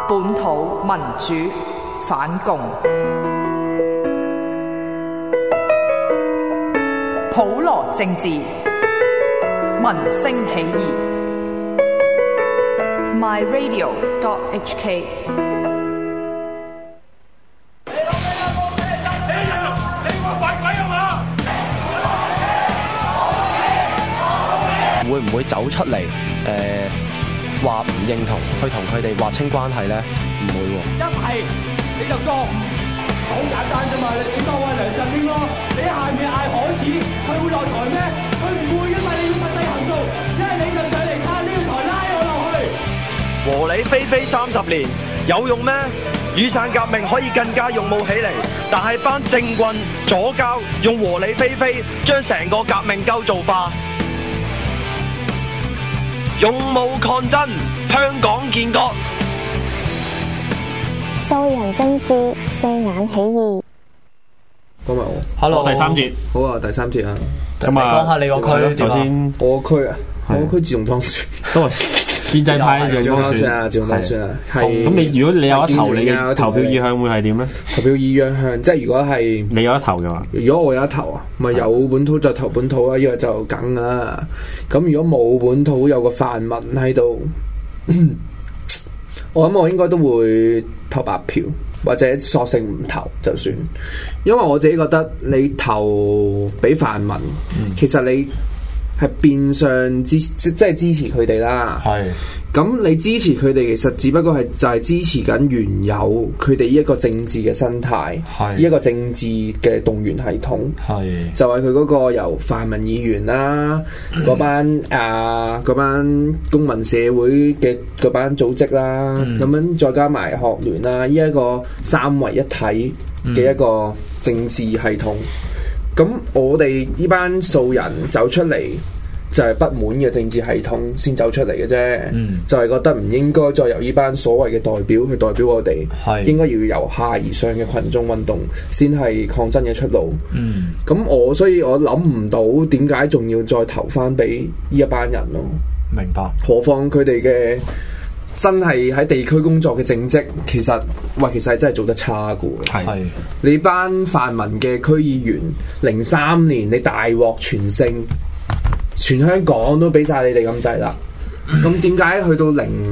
本土民主反共，普羅政治，民聲起義。myradio.hk。 會唔會走出嚟話唔認同，去同佢哋劃清關係咧？唔會喎。 一係你就講，好簡單啫嘛！你當我係梁振英咯，你喺下面嗌可恥，佢會落台咩？佢唔會噶嘛！你要實際行動，一係你就上嚟撐呢個台拉我落去。 和理非非30年有用咩？雨傘革命可以更加勇武起嚟，但係班政棍左膠用和理非非將成個革命構造化。勇武抗爭，香港建國。 素人政治，四眼起義。 講埋我 ，Hello，第三節， 好啊，第三節啊， 咁啊， 講下你個區， 頭先我個區啊，我個區自動當選， 都係建制派自動當選啊， 自動當選啊，係。 咁你如果你有得投，你嘅投票意向會係點咧？ 投票意向即係如果係你有得投嘅話， 如果我有得投啊，咪有本土就投本土啊，呢個就梗啦。咁如果冇本土有個泛民喺度，我諗我應該都會投白票，或者索性唔投就算，因為我自己覺得你投俾泛民，其實你係變相即係支持佢哋啦。係。咁你支持佢哋，其實只不過係就係支持緊原有佢哋呢一個政治嘅生態，呢一個政治嘅動員系統，就係佢嗰個由泛民議員啦，嗰班公民社會嘅嗰班組織啦，咁樣再加埋學聯啦，呢一個三位一體嘅一個政治系統。咁我哋呢班素人走出嚟，就係不滿嘅政治系統先走出嚟嘅啫，就係覺得唔應該再由呢班所謂嘅代表去代表我哋，應該要由下而上嘅群眾運動先係抗爭嘅出路。咁所以我諗唔到點解仲要再投翻俾呢一班人咯。明白。何況佢哋嘅真係喺地區工作嘅政績，其實係真係做得差嘅。係你班泛民嘅區議員，03年你大獲全勝。全香港都俾晒你哋咁滯啦，咁點解去到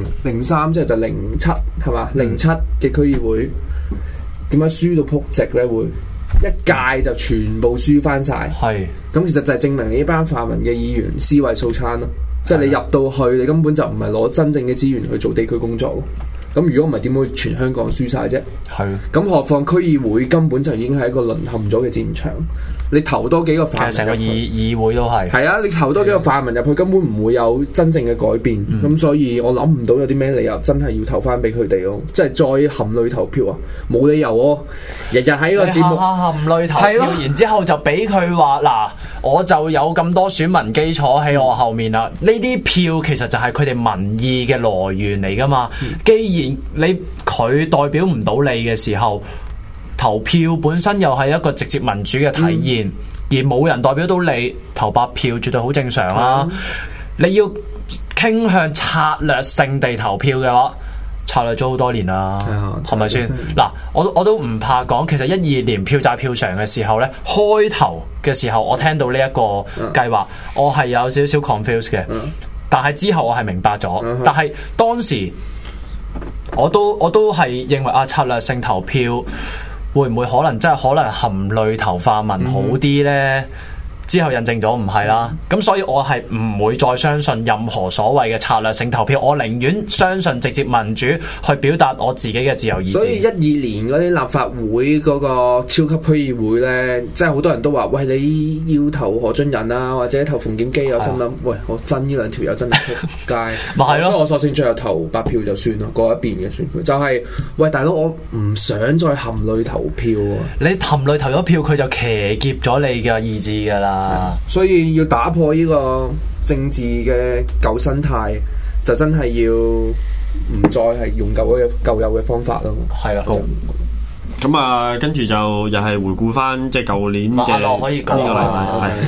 03即係就07係嘛？07嘅區議會點解輸到撲直咧？會一屆就全部輸翻晒，係咁其實就係證明你呢班泛民嘅議員思維素餐咯，即係你入到去，你根本就唔係攞真正嘅資源去做地區工作咯。咁如果唔係點會全香港輸晒啫？係咁何況區議會根本就已經係一個淪陷咗嘅戰場。你投多幾個泛民，成個議會都係啊！你投多幾個泛民入去，根本唔會有真正嘅改變。咁所以我諗唔到有啲咩理由真係要投翻俾佢哋咯。即係再含淚投票啊！冇理由喎，日日喺個節目含淚投票，然之後就俾佢話嗱，我就有咁多選民基礎喺我後面啦。呢啲票其實就係佢哋民意嘅來源嚟噶嘛。既然佢代表唔到你嘅時候，投票本身又係一個直接民主嘅體現，而冇人代表到你投白票，絕對好正常啦。你要傾向策略性地投票嘅話，策略咗好多年啦，係咪先？嗱，我都唔怕講，其實12年票債票償嘅時候呢，開頭嘅時候我聽到呢一個計劃，我係有少少 confused 嘅，但係之後我係明白咗，但係當時我都係認為策略性投票。會唔會可能真係可能含淚投泛民好啲呢？之後印證咗唔係啦，咁所以我係唔會再相信任何所謂嘅策略性投票，我寧願相信直接民主去表達我自己嘅自由意志。 所以12年嗰啲立法會嗰個超級區議會呢，即係好多人都話：喂，你要投何俊仁啊，或者投馮檢基，我心諗，喂，我憎呢兩條友真係撲街。咪係咯，所以我索性最後投白票就算咯，過一邊嘅算佢。就係，喂，大佬，我唔想再含淚投票啊！ 你含淚投咗票，佢就騎劫咗你嘅意志㗎啦。 所以要打破呢個政治嘅舊生態，就真係要唔再係用舊有嘅方法咯。係啦， 咁啊，跟住就又係回顧翻即係舊年嘅阿樂可以講呢個禮拜。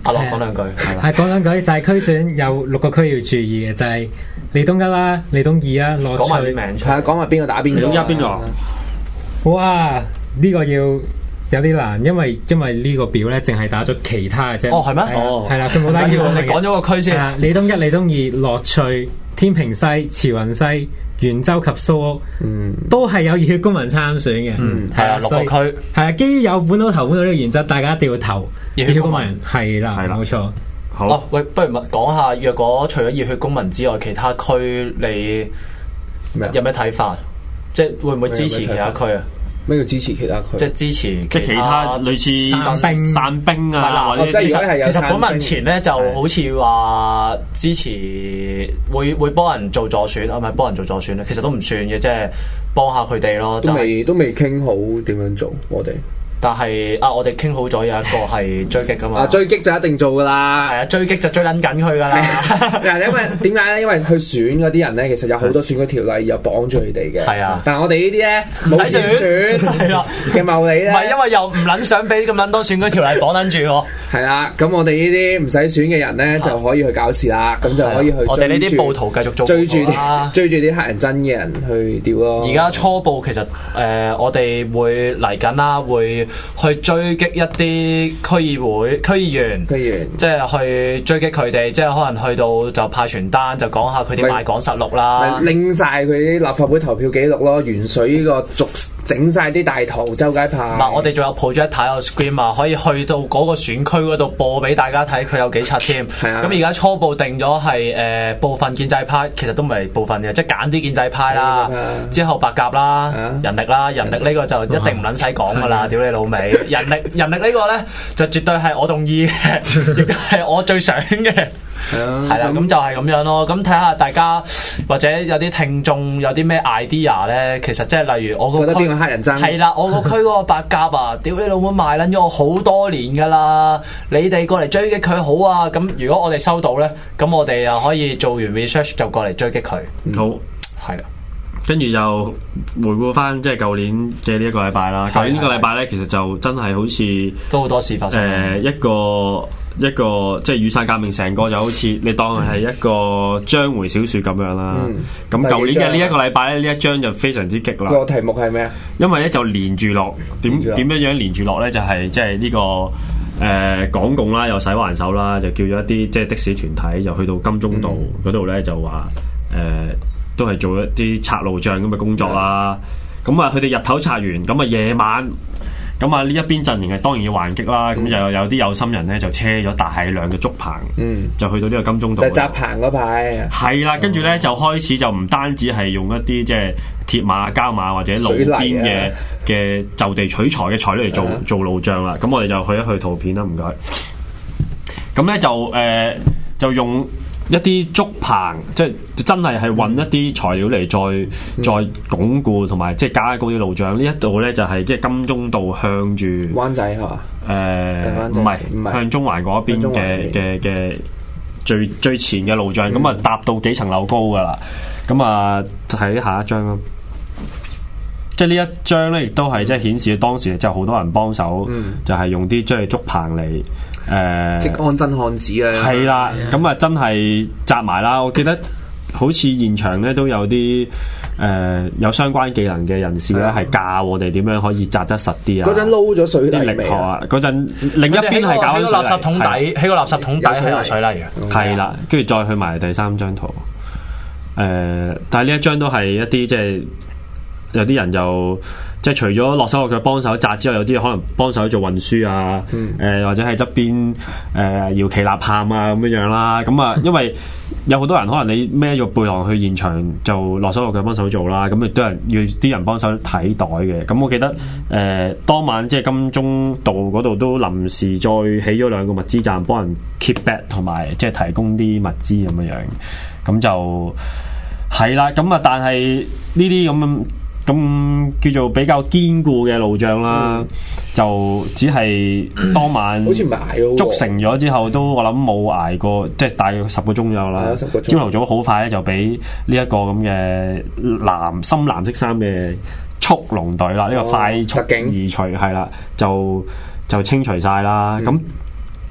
阿樂講兩句， 係講兩句，就係區選有6個區要注意嘅，就係利東一啦、利東二啦、樂趣。 講埋啲名出嚟。 係啊，講埋邊個打邊個。 利東一邊個？ 哇！呢個要有啲難，因為呢個表咧淨係打咗其他嘅啫。 哦，係咩？ 哦，係啦，佢冇打要你講咗個區先。 利東一、利東二、樂趣、天平西、慈雲西、元州及蘇屋，都係有熱血公民參選嘅。 係啊，6個區。 係啊，基於有本土投本土呢個原則，大家一定要投熱血公民。係啦，冇錯。 好。 哦，喂，不如講下，若果除咗熱血公民之外，其他區你有咩睇法？即係會唔會支持其他區啊？ 咩叫支持其他區？ 即係支持即係其他類似散兵啊，或者即係其實本民前咧就好似話支持會幫人做助選，係咪幫人做助選咧？其實都唔算嘅，即係幫下佢哋咯。 都未傾好點樣做，我哋。 但係我哋傾好咗有一個係追擊噶嘛。 追擊就一定做噶啦。係啊，追擊就追撚緊佢噶啦。 因為點解咧？因為去選嗰啲人咧，其實有好多選舉條例又綁住佢哋嘅。係啊。但係我哋呢啲咧冇錢選，係啦嘅茂利咧。 唔係因為又唔撚想俾咁撚多選舉條例綁撚住喎。係啦，咁我哋呢啲唔使選嘅人咧就可以去搞事啦。咁就可以去我哋呢啲暴徒繼續做追住啲黑人憎嘅人去屌咯。 而家初步其實我哋會嚟緊啦，會去追擊一啲區議員，即係去追擊佢哋，即係可能去到就派傳單，就講下佢哋賣港實錄啦， 拎晒佢啲立法會投票記錄咯，元水呢個逐整晒啲大圖周街派。 唔係，我哋仲有 projector 有 screen 啊，可以去到嗰個選區嗰度播俾大家睇，佢有幾柒添。咁而家初步定咗係部分建制派，其實都唔係部分嘅，即係揀啲建制派啦，之後白鴿啦、人力啦，人力呢個就一定唔撚使講噶啦，屌你老味！人力呢個咧就絕對係我同意嘅，亦都係我最想嘅。係啦，咁就係咁樣咯。咁睇下大家或者有啲聽眾有啲咩 idea 咧，其實即係例如我個區邊個黑人憎係啦，我個區嗰個白鴿啊，屌你老母賣撚咗我好多年噶啦，你哋過嚟追擊佢好啊。咁如果我哋收到咧，咁我哋又可以做完 research 就過嚟追擊佢。 好， 係啦。 跟住就回顧翻即係舊年嘅呢一個禮拜啦。舊年呢個禮拜咧，其實就真係好似都好多事發生。 一個即係雨傘革命，成個就好似你當係一個章回小說咁樣啦。咁舊年嘅呢一個禮拜咧，呢一章就非常之激啦。 個題目係咩啊？ 因為咧就連住落點樣連住落咧，就係即係呢個港共啦，又使橫手啦，就叫咗一啲即係的士團體，就去到金鐘道嗰度咧，就話都係做一啲拆路障咁嘅工作啦。咁啊，佢哋日頭拆完，咁啊夜晚，咁啊呢一邊陣營係當然要還擊啦。咁又有啲有心人咧，就車咗大量嘅竹棚，就去到呢個金鐘道。 就紮棚嗰排。 係啦，跟住咧就開始就唔單止係用一啲即係鐵馬、膠馬或者路邊嘅就地取材嘅材料嚟做路障啦。咁我哋就去一去圖片啦，唔該。咁咧就用一啲竹棚，即係真係揾一啲材料嚟再鞏固同埋即係加高啲路障。呢一度咧就係即係金鐘道向住灣仔係嘛？ 唔係向中環嗰邊嘅最前嘅路障。咁啊搭到幾層樓高噶啦。咁啊睇下一張啦。即係呢一張咧，亦都係即係顯示當時就好多人幫手，就係用啲即係竹棚嚟。 即安真漢子啊！ 係啦，咁啊真係紮埋啦。我記得好似現場咧都有啲有相關技能嘅人士咧，係教我哋點樣可以紮得實啲啊！ 嗰陣撈咗水泥未啊？嗰陣另一邊係搞緊垃圾桶底，喺個垃圾桶底係有水泥嘅。 係啦，跟住再去埋第三張圖。但係呢一張都係一啲即係有啲人就。即係除咗落手落腳幫手紮之外，有啲可能幫手做運輸啊，或者喺側邊搖旗吶喊啊咁樣啦。咁啊，因為有好多人可能你孭咗背囊去現場就落手落腳幫手做啦。咁亦都係要啲人幫手睇袋嘅。咁我記得當晚即係金鐘道嗰度都臨時再起咗2個物資站，幫人 keep back 同埋即係提供啲物資咁樣。咁就係啦。咁啊，但係呢啲咁叫做比較堅固嘅路障啦，就只係當晚好似唔係捱築成咗之後，都我諗冇捱過，即係大約10個鐘有啦。朝頭早好快咧，就俾呢一個咁嘅深藍色衫嘅速龍隊啦，呢個快速移除係啦，就清除晒啦。咁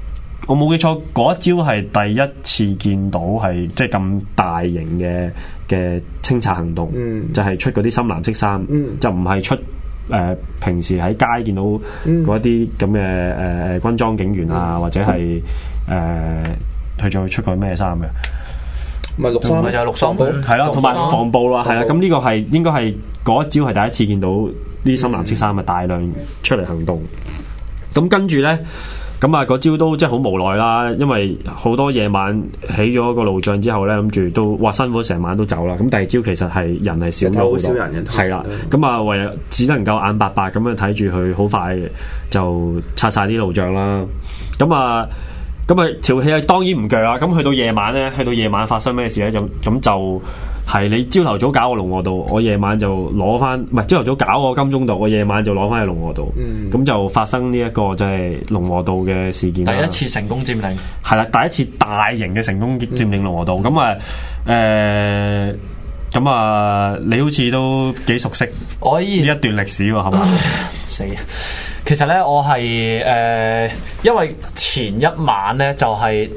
我冇記錯嗰一招係第一次見到係即係咁大型嘅清拆行動，就係出嗰啲深藍色衫，就唔係出平時喺街見到嗰啲咁嘅軍裝警員啊，或者係佢再出過咩衫嘅？ 咪綠衫， 咪就係綠衫布， 係啦，同埋防暴啦，係啦。咁呢個係應該係嗰一招係第一次見到啲深藍色衫啊大量出嚟行動。咁跟住咧。咁啊，嗰招都即係好無奈啦，因為好多夜晚起咗個路障之後咧，諗住都哇辛苦成晚都走啦。咁第二朝其實係人係少咗好多，係啦。咁啊，唯有只能夠眼白白咁樣睇住佢，好快就拆晒啲路障啦。咁啊，條氣啊當然唔鋸啦。咁去到夜晚發生咩事咧？咁就係你朝頭早搞我龍和道，我夜晚就攞翻，唔係朝頭早搞我金鐘道，我夜晚就攞翻去龍和道。咁就發生呢一個就係龍和道嘅事件。 第一次成功佔領係啦，第一次大型嘅成功佔領龍和道。咁啊，你好似都幾熟悉呢一段歷史喎，係嘛？ 死！其實咧，我係因為前一晚咧就係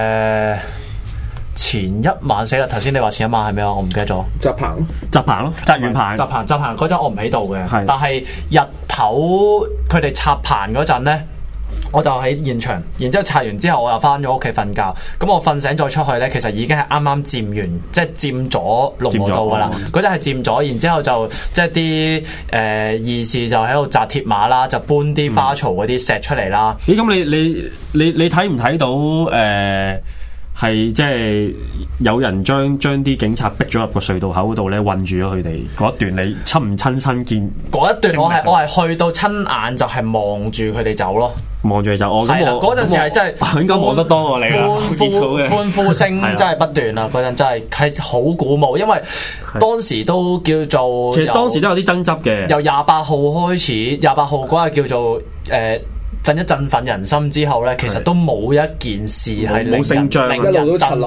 前一晚死啦！頭先你話前一晚係咩啊？我唔記得咗。 紮棚咯， 紮完棚嗰陣我唔喺度嘅， 係但係日頭佢哋拆棚嗰陣咧，我就喺現場，然之後拆完之後我又翻咗屋企瞓覺。咁我瞓醒再出去咧，其實已經係啱啱佔完，即係佔咗龍和道噶啦。嗰陣係佔咗，然之後就即係啲義士就喺度紮鐵馬啦，就搬啲花槽嗰啲石出嚟啦。 咦？咁你睇唔睇到係即係有人將啲警察逼咗入個隧道口嗰度咧，困住咗佢哋嗰一段，你親唔親身見？嗰一段我係去到親眼就係望住佢哋走咯，望住佢走。係啦，嗰陣時係真係應該望得多過你啦，歡呼聲真係不斷啦！嗰陣真係好鼓舞，因為當時都叫做其實當時都有啲爭執嘅。 由28號開始，28號嗰日叫做振奮人心之後咧，其實都冇一件事係令人振奮，一路陳，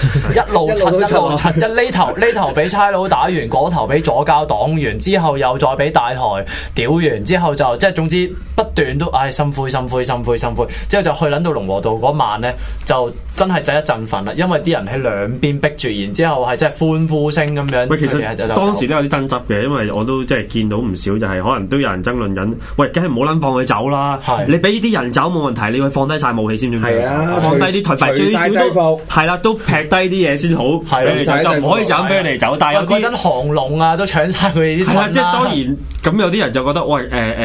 呢頭俾差佬打完，嗰頭俾左膠擋完，之後又再俾大台屌完，之後就即係總之不斷都心灰，之後就去撚到龍和道嗰晚咧，就真係振奮啦，因為啲人喺兩邊逼住，然之後係真係歡呼聲咁樣。喂， 其實當時都有啲爭執嘅，因為我都即係見到唔少，就係可能都有人爭論緊，喂，梗係唔好撚放佢走啦，你俾啲人走冇問題，你要放低晒武器先至係啊，放低啲台幣，最少都係啦，都劈低啲嘢先好，就唔可以就咁俾佢哋走。但係有啲嗰陣降龍啊，都搶晒佢哋啲。係啦，即係當然咁有啲人就覺得喂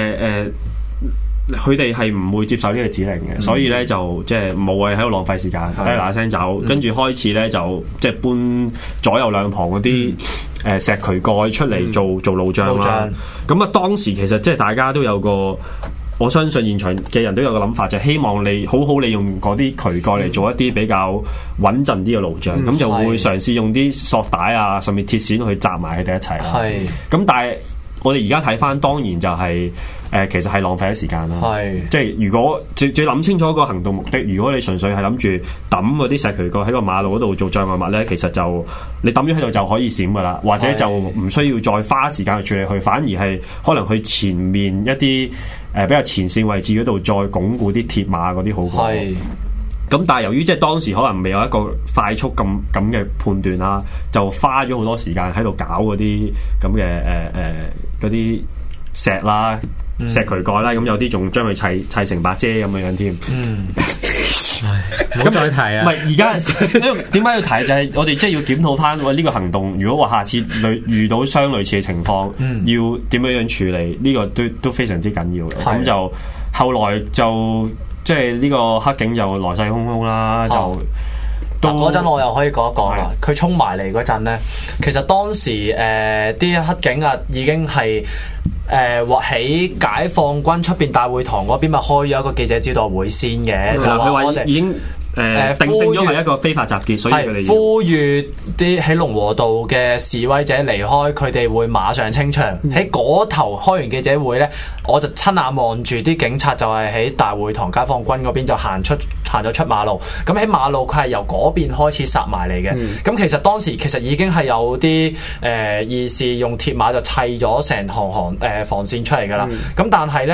佢哋係唔會接受呢個指令嘅，所以咧就即係冇謂喺度浪費時間，嗱聲走，跟住開始咧就即係搬左右兩旁嗰啲石渠蓋出嚟做路障啦。咁啊，當時其實即係大家都有個。我相信現場嘅人都有個諗法，就係希望你好好利用嗰啲渠蓋嚟做一啲比較穩陣啲嘅路障，咁就會嘗試用啲索帶啊，甚至鐵線去紮埋佢哋一齊啦。咁但係我哋而家睇翻，當然就係其實係浪費咗時間啦。即係如果最諗清楚個行動目的，如果你純粹係諗住抌嗰啲石渠蓋喺個馬路嗰度做障礙物咧，其實就你抌咗喺度就可以閃噶啦，或者就唔需要再花時間去處理佢，反而係可能去前面一啲比較前線位置嗰度再鞏固啲鐵馬嗰啲好過。咁但係由於即係當時可能未有一個快速咁嘅判斷啦，就花咗好多時間喺度搞嗰啲咁嘅嗰啲石啦、石渠蓋啦，咁有啲仲將佢砌成把遮咁樣添。 唔好再提啊！ 唔係而家點解要提？就係我哋即係要檢討翻呢個行動。如果話下次遇到相類似嘅情況，要點樣處理？呢個都非常之緊要。咁就後來就即係呢個黑警就來勢洶洶啦，就嗰陣我又可以講一講啦。佢衝埋嚟嗰陣咧，其實當時啲黑警啊已經係或喺解放軍出邊大會堂嗰邊咪開咗一個記者招待會先嘅，就話我哋已經定性咗係一個非法集結，所以佢哋呼籲啲喺龍和道嘅示威者離開，佢哋會馬上清場。喺嗰頭開完記者會咧，我就親眼望住啲警察就係喺大會堂解放軍嗰邊就行咗出馬路。咁喺馬路佢係由嗰邊開始殺埋嚟嘅。咁其實當時其實已經係有啲義士用鐵馬就砌咗成行防線出嚟㗎啦。咁但係咧。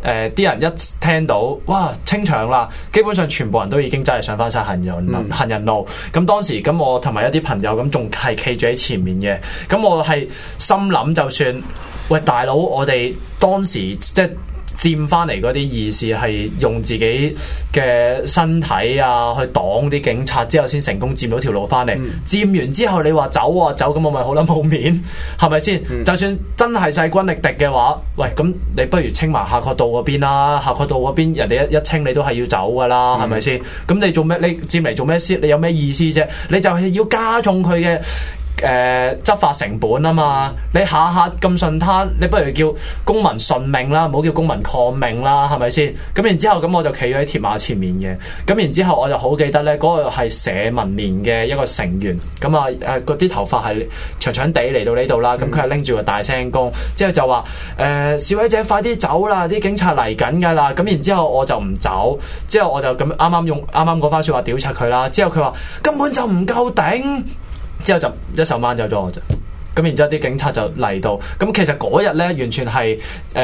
啲人一聽到哇清場啦，基本上全部人都已經真係上翻晒行人路。咁當時咁我同埋一啲朋友咁仲係企住喺前面嘅，咁我係心諗就算喂大佬，我哋當時即係佔翻嚟嗰啲義士係用自己嘅身體啊去擋啲警察之後先成功佔到條路翻嚟，佔完之後你話走啊走，咁我咪好撚冇面，係咪先？就算真係勢均力敵嘅話，喂咁你不如清埋夏慤道嗰邊啦，夏慤道嗰邊人哋一清你都係要走噶啦，係咪先？咁你做咩？你佔嚟做咩先？你有咩意思啫？你就係要加重佢嘅執法成本啊嘛！你下下咁順攤，你不如叫公民順命啦，唔好叫公民抗命啦，係咪先？咁然之後咁我就企咗喺鐵馬前面嘅，咁然之後我就好記得咧，嗰個係社民連嘅一個成員，咁啊嗰啲頭髮係長長地嚟到呢度啦，咁佢係拎住個大聲公，之後就話示威者快啲走啦，啲警察嚟緊㗎啦，咁然之後我就唔走，之後我就咁啱啱用啱啱嗰番説話屌柒佢啦，之後佢話根本就唔夠頂。之後就一手掹走咗我啫，咁然之後啲警察就嚟到，咁其實嗰日咧完全係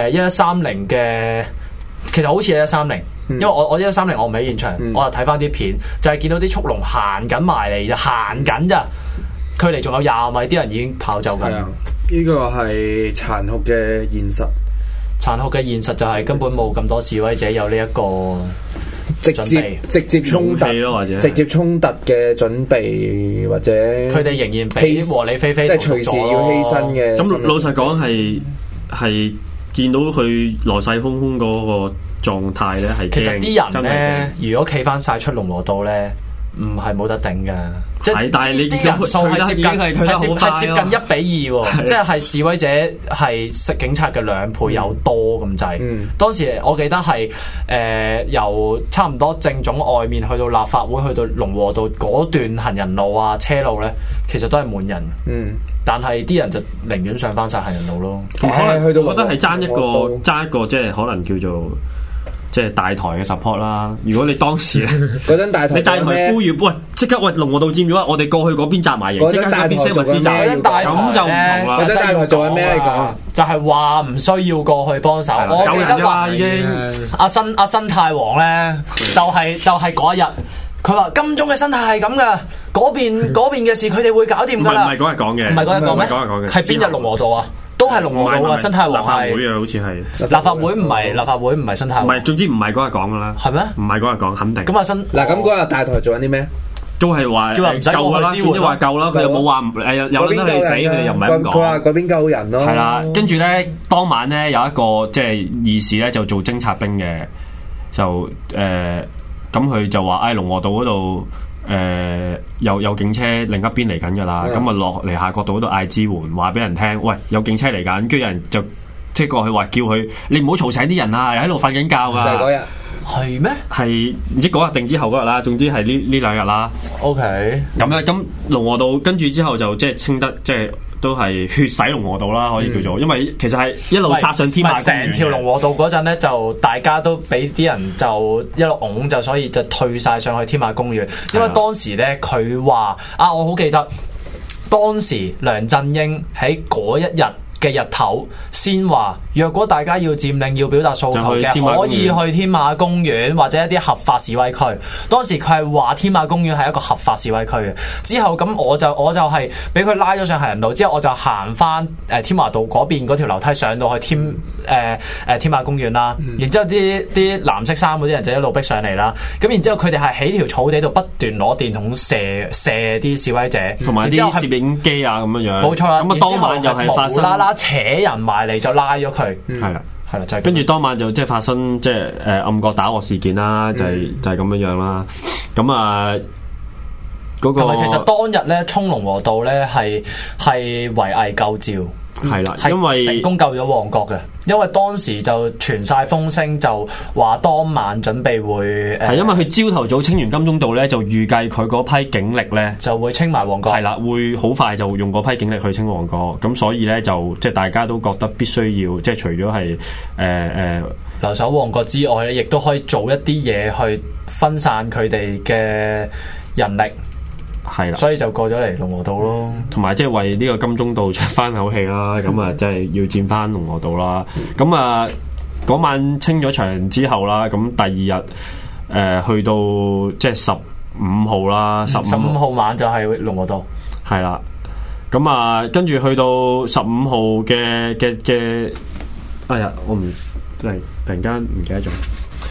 1130嘅，其實好似1130，因為我1130我唔喺現場，我又睇翻啲片，就係見到啲速龍行緊埋嚟就行緊咋，距離仲有20米，啲人已經跑走緊。 呢個係殘酷嘅現實。 殘酷嘅現實就係根本冇咁多示威者有呢一個直接衝突或者直接衝突嘅準備，或者佢哋仍然俾和理非非， 即係隨時要犧牲嘅。 咁老實講係見到佢來勢洶洶嗰個狀態咧，係其實啲人咧，如果企翻晒出龍和道咧，唔係冇得頂噶。 係，但係你啲人數係接近1比2，即係示威者係警察嘅2倍有多咁滯。當時我記得係由差唔多政總外面去到立法會，去到龍和道嗰段行人路啊、車路咧，其實都係滿人。但係啲人就寧願上翻晒行人路咯。 可能去到，我覺得係爭一個，即係可能叫做。即係大台嘅 support 啦。如果你當時嗰陣大台， 你大台呼籲，喂，即刻喂龍和道佔咗，我哋過去嗰邊集埋營，即刻嗰邊 send 物資站，咁就唔同啦。 嗰陣大台做緊咩？你講就係話唔需要過去幫手。我記得話已經阿新太王咧，就係嗰一日，佢話金鐘嘅生態係咁噶，嗰邊嘅事佢哋會搞掂噶啦。 唔係嗰日講嘅， 唔係嗰日講咩？係邊日龍和道啊？都係龍和道啊！生態王係立法會啊，好似係立法會唔係生態王。 唔係，總之唔係嗰日講噶啦。 係咩？ 唔係嗰日講，肯定。 咁啊新嗱，咁嗰日大台做緊啲咩？ 都係話叫人唔使過去支援， 總之話救啦。佢又冇話有得你死，佢哋又唔係咁講。 佢話嗰邊救人咯。 係啦，跟住咧當晚咧有一個即係義士咧就做偵察兵嘅，就咁佢就話龍和道嗰度。有警車另一邊嚟緊㗎啦，咁啊落嚟夏慤道嗰度嗌支援，話俾人聽，喂有警車嚟緊，跟住有人就即係過去話叫佢，你唔好嘈醒啲人啊，又喺度瞓緊覺㗎。 就係嗰日， 係咩？ 係唔知嗰日定之後嗰日啦，總之係呢兩日啦。 OK， 咁龍和道跟住之後就即係清得即係。都係血洗龍和道啦，可以叫做，因為其實係一路殺上天馬公園。 成條龍和道嗰陣咧，就大家都俾啲人就一路拱，就所以就退晒上去天馬公園。因為當時咧，佢話我好記得當時梁振英喺嗰一日嘅日頭先話，若果大家要佔領要表達訴求嘅，可以去天馬公園或者一啲合法示威區。當時佢係話天馬公園係一個合法示威區嘅。之後咁我就係俾佢拉咗上行人路，之後我就行翻天華道嗰邊嗰條樓梯上到去天馬公園啦。然之後啲藍色衫嗰啲人就一路逼上嚟啦。咁然之後佢哋係喺條草地度不斷攞電筒射啲示威者， 同埋啲攝影機啊咁樣。 冇錯啦。咁當晚就係發生扯人埋嚟就拉咗佢， 係啦，就係跟住當晚就即係發生即係暗角打鑊事件啦，就係咁樣啦。咁啊，嗰個其實當日咧衝龍和道咧係圍魏救趙。 係啦，因為成功救咗旺角嘅，因為當時就傳晒風聲，就話當晚準備會係因為佢朝頭早清完金鐘道咧，就預計佢嗰批警力咧就會清埋旺角， 係啦，會好快就用嗰批警力去清旺角，咁所以咧就即係大家都覺得必須要即係除咗係留守旺角之外咧，亦都可以做一啲嘢去分散佢哋嘅人力。 係啦， 所以就過咗嚟龍和道咯， 同埋即係為呢個金鐘道出翻口氣啦，咁啊即係要佔翻龍和道啦。咁啊嗰晚清咗場之後啦，咁第二日去到即係15號啦，15 號晚就係龍和道， 係啦。咁啊，跟住去到15號嘅，哎呀，我唔突然間唔記得咗。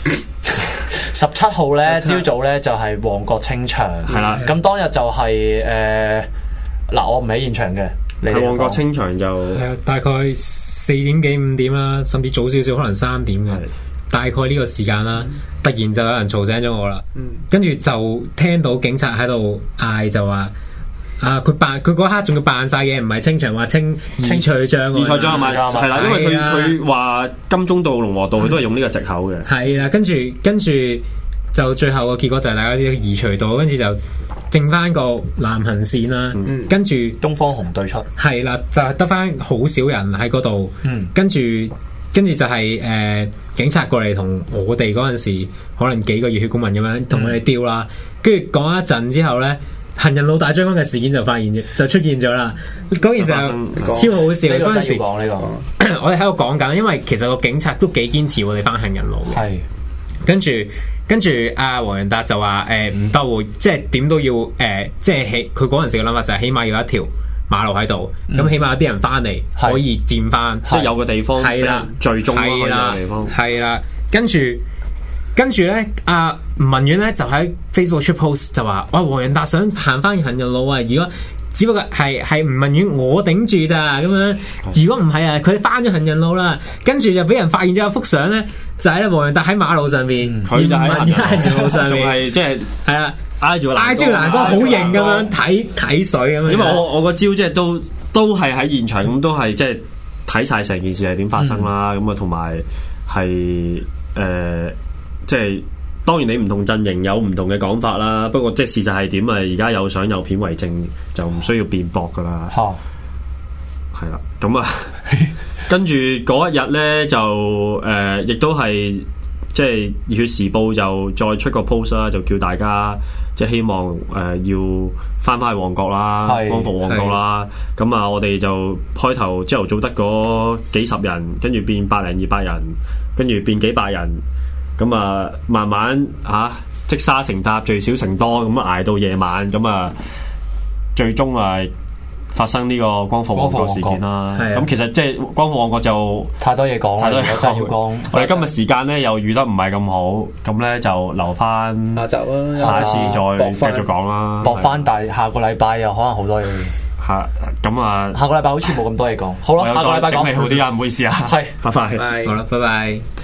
17號咧，朝早咧就係旺角清場， 係啦。 咁當日就係嗱，我唔喺現場嘅， 喺旺角清場就大概4點幾5點啦，甚至早少少可能3點嘅，大概呢個時間啦。突然就有人嘈醒咗我啦，跟住就聽到警察喺度嗌就話。佢嗰刻仲要扮晒嘢，唔係清場，話清除障礙， 係啦，因為佢話金鐘道、龍和道，佢都係用呢個藉口嘅。 係啦，跟住就最後個結果就係大家都移除到，跟住就剩翻個南行線啦。跟住東方紅對出， 係啦，就係得翻好少人喺嗰度。跟住就係警察過嚟同我哋嗰陣時，可能幾個熱血公民咁樣同我哋丟啦。跟住講一陣之後咧。行人路大將軍嘅事件就出現咗啦，嗰件事超好笑。嗰陣時我哋喺度講緊，因為其實個警察都幾堅持我哋翻行人路嘅。係，跟住阿黃仁達就話唔得喎，即係點都要即係佢嗰陣時嘅諗法就係起碼要一條馬路喺度，咁起碼有啲人翻嚟可以佔翻， 即係有個地方係啦，最終嗰個地方係啦，跟住咧，阿吳文遠咧就喺 Facebook 出 post 就話：哇，黃仁達想行翻行人路啊！如果只不過係吳文遠我頂住咋咁樣，如果唔係啊，佢翻咗行人路啦。跟住就俾人發現咗有幅相咧，就係咧黃仁達喺馬路上邊， 佢就喺行人路上邊， 仲係即係係啊， 挨住欄杆好型咁樣睇水咁樣。 因為我個招即係都係喺現場咁，都係即係睇晒成件事係點發生啦。咁啊，同埋係即係當然你唔同陣營有唔同嘅講法啦，不過即係事實係點啊？而家有相有片為證，就唔需要辯駁噶啦。係啦，咁啊，跟住嗰一日咧就亦都係即係《熱血時報》就再出個 post 啦，就叫大家即係希望要翻去旺角啦，光復旺角啦。咁啊，我哋就開頭朝頭早得嗰幾十人，跟住變100零200人，跟住變幾百人。咁啊，慢慢積沙成塔，聚少成多，咁啊捱到夜晚，咁啊最終啊發生呢個光復旺角事件啦。咁其實即係光復旺角就太多嘢講啦，真係要講。 我哋今日時間咧又預得唔係咁好，咁咧就留翻下集啦， 下一次再繼續講啦。 搏翻，但係下個禮拜又可能好多嘢。 咁啊， 下個禮拜好似冇咁多嘢講。好啦，下個禮拜講。 整理好啲啊，唔好意思啊。 係， 拜拜。 好啦，拜拜。